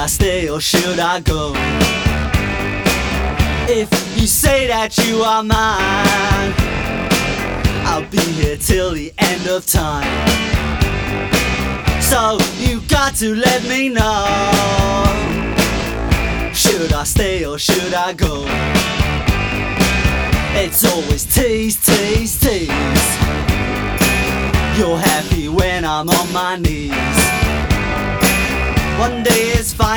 I stay or should I go? If you say that you are mine, I'll be here till the end of time. So you got to let me know, should I stay or should I go? It's always tease, tease, tease. You're happy when I'm on my knees. One day it's fine.